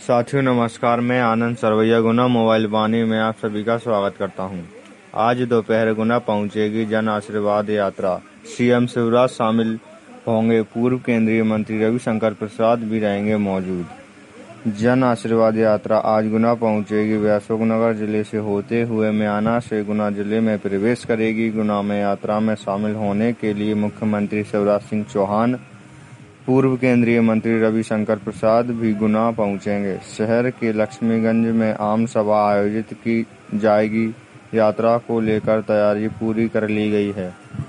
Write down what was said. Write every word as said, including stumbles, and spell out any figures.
साथियों नमस्कार, मैं आनंद सरवैया गुना मोबाइल वाणी में आप सभी का स्वागत करता हूं। आज दोपहर गुना पहुंचेगी जन आशीर्वाद यात्रा। सीएम शिवराज शामिल होंगे, पूर्व केंद्रीय मंत्री रविशंकर प्रसाद भी रहेंगे मौजूद। जन आशीर्वाद यात्रा आज गुना पहुंचेगी व अशोकनगर जिले से होते हुए म्याना से गुना जिले में प्रवेश करेगी। गुना में यात्रा में शामिल होने के लिए मुख्यमंत्री शिवराज सिंह चौहान, पूर्व केंद्रीय मंत्री रविशंकर प्रसाद भी गुना पहुंचेंगे। शहर के लक्ष्मीगंज में आम सभा आयोजित की जाएगी। यात्रा को लेकर तैयारी पूरी कर ली गई है।